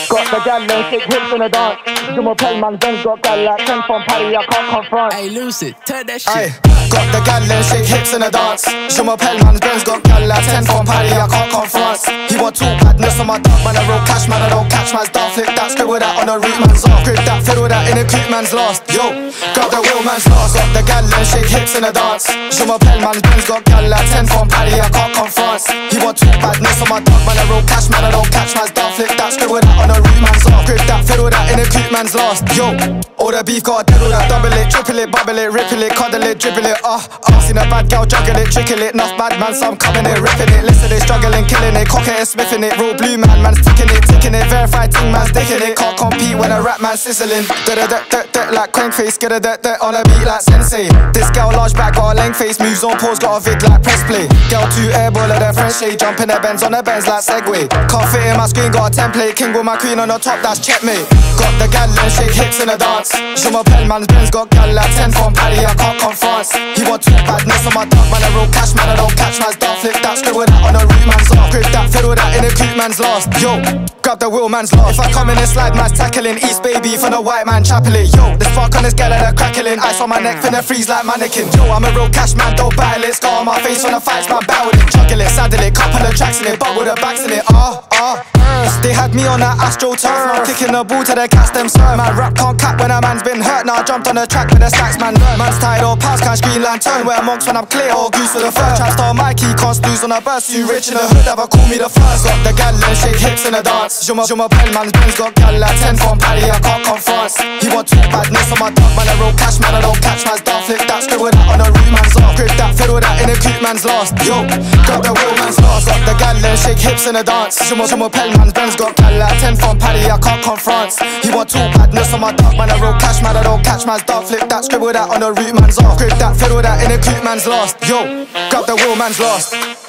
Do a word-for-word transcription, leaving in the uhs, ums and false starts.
Got the gal and shake hips in the dance. Jumbo Pellman, Ben's got gal like ten from Paddy, I can't confront. Hey Lucid, turn that shit. Aye. Got the gal and shake hips in the dance. Jumbo Pellman, Ben's got gal like ten from Paddy, I can't confront. He want two badness on my dog, man, I roll cash, man, I don't catch man's dog. Flip that, scribble that on the root man's off. Grip that, fiddle that in a creep man's lost. Yo, got the wheel man's lost. Got the gal and shake hips in the dance. Jumbo Pellman, Ben's got gal like ten from Paddy, I can't confront. He want two badness on my dog, man, I roll cash, man, I don't catch man's dog. Flip that, scribble that on the root man's off. Grip that, fiddle that in a creep man's lost. Yo, all the beef got a diddle that, double it, triple it, bubble it, ripple it, cuddle it, dribble it, ah, uh, uh. Seen a bad girl juggle it, trickle it, enough bad man, some coming it, ripping it, listen it, struggling, killing it, cock it, smiffing it, real blue man, man's ticking it, ticking it, verified ting man's dicking it, can't compete when a rap man's sizzling, da da da da da like crank face, get a da da on a beat like sensei. This girl large back got a length face, moves on pause, got a vid like press play. Girl two airball at her French shade, jumping her Benz on her Benz like Segway. Can't fit in my screen, got a template, king with my queen on the top, that's checkmate. Got the gal and shake hips in the dance. Jumbo Pellman's Benz got gal like ten from Paddy, I can't confront. He want two badness on my dog, man, I roll cash, man, I don't catch man's dog. Flip that, scribble that on the root man's off. Grip that, fiddle that in a creep man's lost. Yo, grab the wheel man's lost. If I come in and slide, man's tackling. East baby from the white man chapeling. Yo, the spark on this gal that crackling. Ice on my neck, finna freeze like mannequin. Yo, I'm a real cash man, don't battle it. Scar on my face on the fights, man, battle it. Juggle it, saddle it, couple of tracks in it, bubble the backs in it. Ah, ah. They had me on that Astro turf, now kicking the ball to the cats them serve. Man, rap can't cap when a man's been hurt. Now I jumped on the track with the stacks, man. Learn. Man's tired or pass, can't screen lantern. Wear monks when I'm clear or goose for the fur. Trap star Mikey, can't snooze on a burst. You rich in the hood, ever call me the first. Got the gal and shake hips in the dance. Jumbo Jumbo Pellman's Ben's got gal like ten from Paddy, I can't confront. He want two badness on my dog, man, I roll cash, man, I don't catch man's dog. Flip that, scribble that on the root man's off. Grip that, fiddle that in a creep man's lost. Yo, got the wheel man's lost. Got the gal and shake hips in the dance. Jumbo Jumbo Pellman's Ben's got gal like ten from Paddy, I can't confront. He want two badness on my dog, man, I roll cash, man, I don't catch man's dog. Flip that, scribble that on the root man's off. Grip that, fiddle that in a creep man's lost. Yo, got the wheel man's lost.